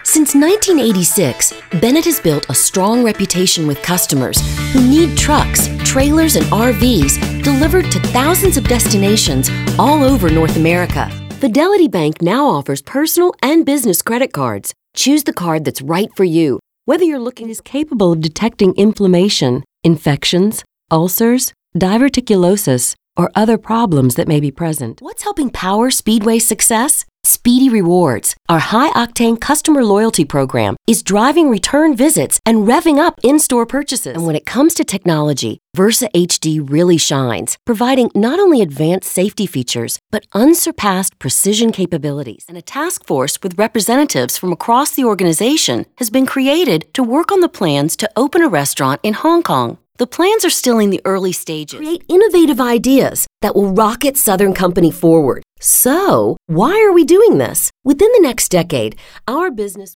Since 1986, Bennett has built a strong reputation with customers who need trucks, trailers, and RVs delivered to thousands of destinations all over North America. Fidelity Bank now offers personal and business credit cards. Choose the card that's right for you, whether you're looking is capable of detecting inflammation, infections, ulcers, diverticulosis, or other problems that may be present. What's helping power Speedway's success? Speedy Rewards, our high-octane customer loyalty program, is driving return visits and revving up in-store purchases. And when it comes to technology, Versa HD really shines, providing not only advanced safety features, but unsurpassed precision capabilities. And a task force with representatives from across the organization has been created to work on the plans to open a restaurant in Hong Kong. The plans are still in the early stages. Create innovative ideas that will rocket Southern Company forward. So, why are we doing this? Within the next decade, our business